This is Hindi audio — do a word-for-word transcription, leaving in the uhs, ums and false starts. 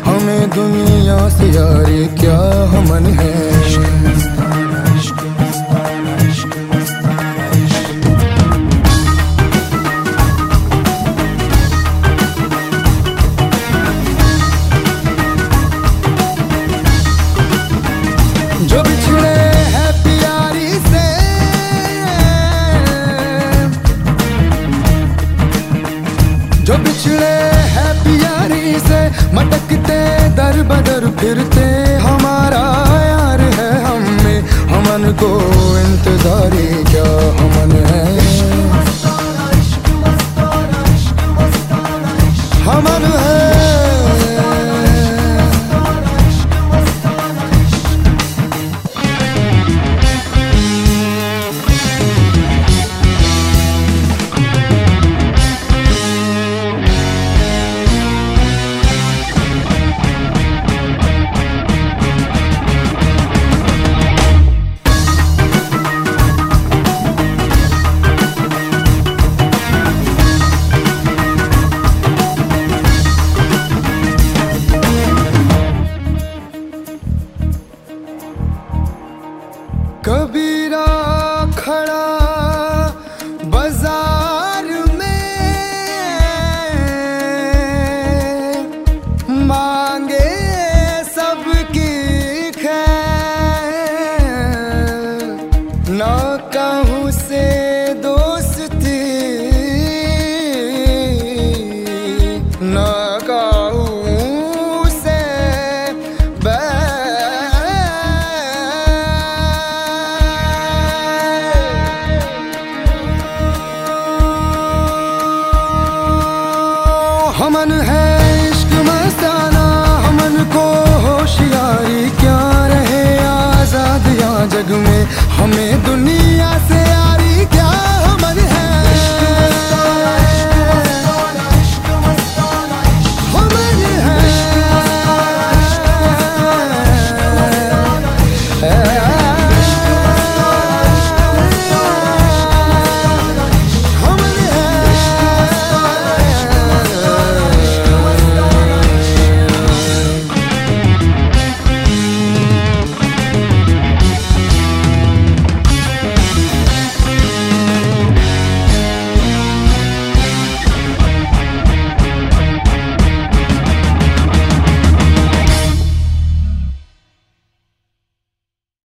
हमें दुनिया से यारी क्या हमन है। जो बिछड़े हैं प्यारी से, जो बिछड़े हैं प्यारी से, मटकते दर बदर फिरते हमारा यार है हमें, हमन को इंतजारी क्या हमन है। हमन है कबीरा खड़ा बाजार में, मांगे सबकी खैर, ना कहूँ से दोस्ती, ना कहूँ से बैर। हमन है इश्क मस्ताना, हमन को होशियारी क्या रहे आजाद यहाँ जग में, हमें दुनिया से